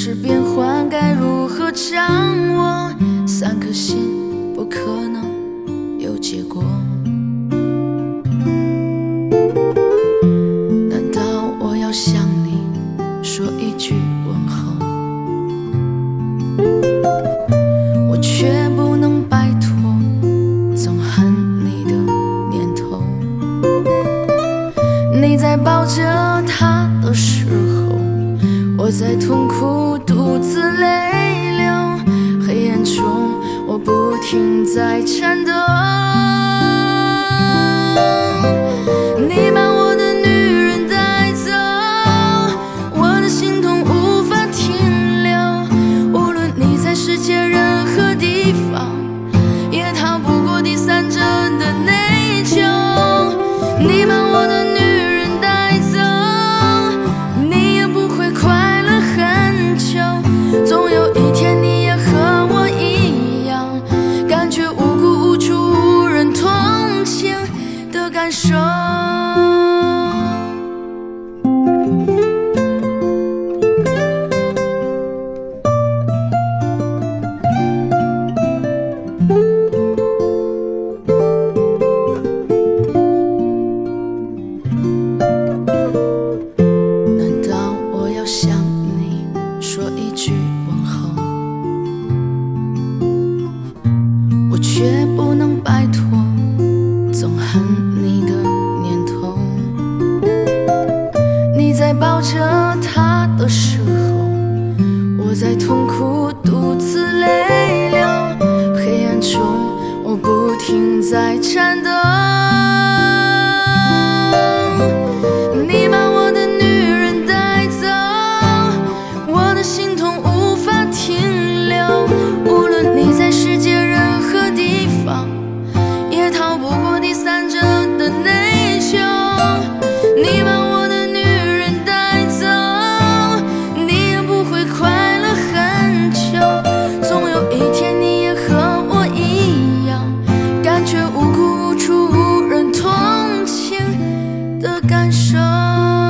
世变幻该如何掌握？3颗心不可能有结果。难道我要向你说一句问候？我却不能摆脱憎恨你的念头。你在抱着他的时候，我在痛苦独自泪流，黑暗中我不停在颤抖。你把我的女人带走，我的心痛无法停留。无论你在世界任何地方，也逃不过第三者的内疚。你把我的女人带走，你也不会快乐很久。总有一天你也和我一样，感觉无辜无助无人同情的感受。难道我要向你说一句问候？我却不能摆脱憎恨你的念头。你在抱着他的时候，我在痛苦独自泪流，黑暗中我不停在颤抖。你把我的女人带走，我的心痛无法停留。无论你在世界任何地方，也逃不过第三者的内疚。你把我的女人带走，你也不会快乐很久。总有一天你也和我一样，感觉无辜无助无人同情的感受。